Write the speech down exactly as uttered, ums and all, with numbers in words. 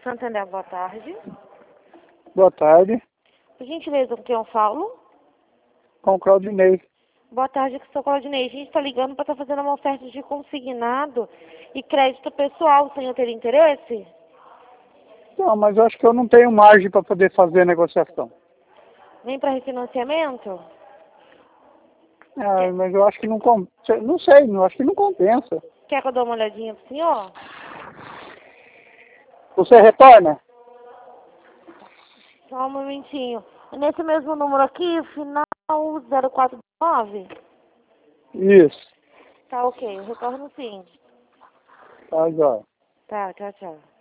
Santander, boa tarde. Boa tarde, Por gentileza, com quem eu falo? com o Claudinei. Boa tarde, que sou Claudinei. A gente está ligando para estar fazendo uma oferta de consignado e crédito pessoal. O senhor teria interesse? Não, mas eu acho que eu não tenho margem para poder fazer a negociação. Nem para refinanciamento? Ah, mas eu acho que não com... não sei, eu acho que não compensa. Quer que eu dê uma olhadinha pro senhor? Você retorna? Só um momentinho. Nesse mesmo número aqui, final zero quatro nove? Isso. Tá ok, eu retorno sim. Tá, já. Tá, tchau, tchau.